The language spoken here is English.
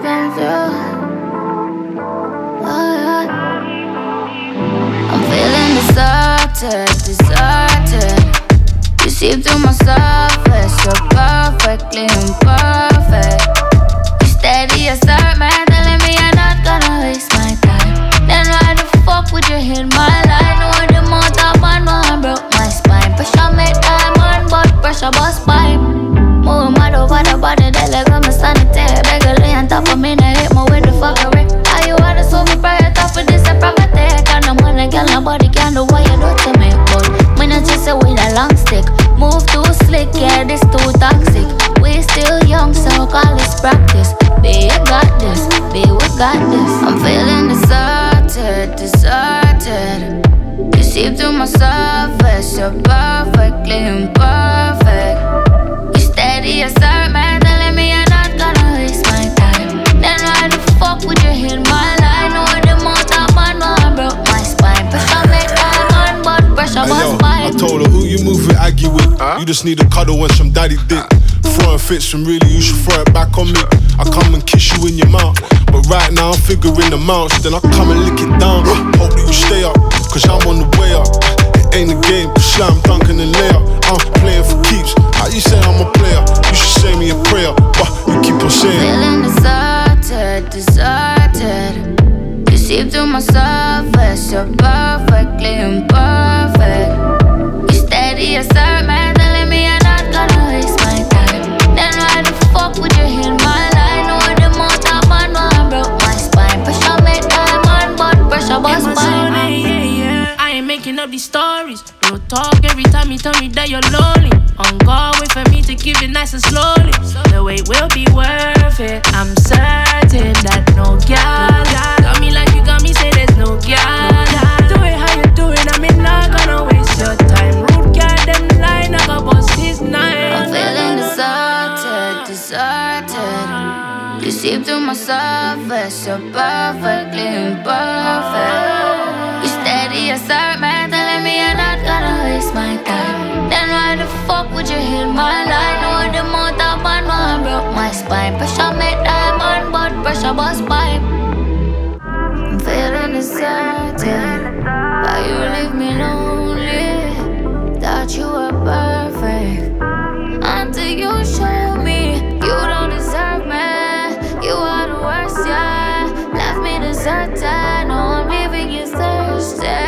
come through. Oh, yeah. I'm feeling deserted. You seep through my surface, you're perfectly imperfect. You steady assert, man, telling me you're not gonna waste my time. Then why the fuck would you hit my line? With the motor on my hand broke my spine. Pressure make diamond, but pressure bust pipe. Move mad over the body, they like I'm a sanitary. Beg a lay on top of me, now hit me with the fuckery. How you wanna so me prior top of this a property? Can't no money, girl, nobody can do what you do to me. But me not just a with a long stick. Move too slick, yeah, this too toxic. We still young, so call this practice. Be you got this, be we got this. I'm feeling deserted. You seep through my surface, you're perfectly imperfect. You steady assert, man, telling me you're not gonna waste my time. Then why the fuck would you hit my line? With the motor on my hand broke my spine. Pressure make diamond, but pressure bust pipe. I told her who you move with, Aggie with. You just need a cuddle and some daddy dick. Throwing fits and really you should throw it back on me. I come and kiss you in your mouth, but right now I'm figuring the amounts. Then I come and lick it down. Hope that you stay up, cause I'm on the way up. It ain't a game, slam, dunking and layup. I'm playing for keeps. How you say I'm a player? You should say me a prayer, but you keep on saying. Feeling deserted. You seep through my surface, you're perfectly imperfect. You steady assert, man, telling me you're not gonna waste my time. Then why the fuck would you hit my line? With the motor on my hand broke my spine. Pressure make diamond, but pressure bust pipe. I ain't making up these stories. Real talk every time you tell me that you're lonely. On God, wait for me to give it nice and slowly. The wait will be worth it. I'm certain that no girl got me like you got me, say there's no girl. Do it how you do it, I mean not gonna waste your time. Rude girl, them line, I got bust his nine. I'm feeling deserted. You seep through my surface, you're perfectly imperfect. You steady assert, man, telling me you're not gonna waste my time. Then why the fuck would you hit my line? With the motor on my hand broke my spine. Pressure make diamond, but pressure bust pipe. I'm feeling deserted. Why you leave me lonely? Thought you were perfect until you showed me you don't deserve me. You are the worst, yeah. Left me deserted. Now I'm leaving you thirsty.